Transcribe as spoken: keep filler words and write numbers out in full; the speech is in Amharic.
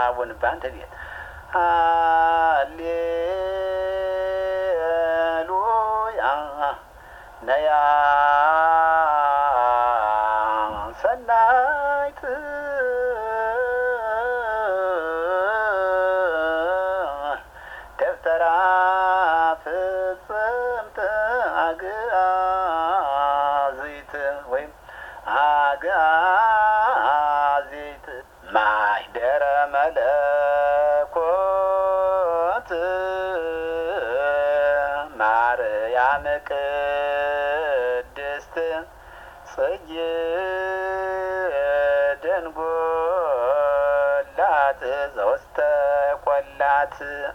ይከናወንብህ አንተ ቤት። ሃሌሉያ ነያ ሰናይት ደብተራ ፍጽምት አግአዚት ወይም አግአዚት ማኅደረ መለኮት ማርያም ቅድስት ጽጌ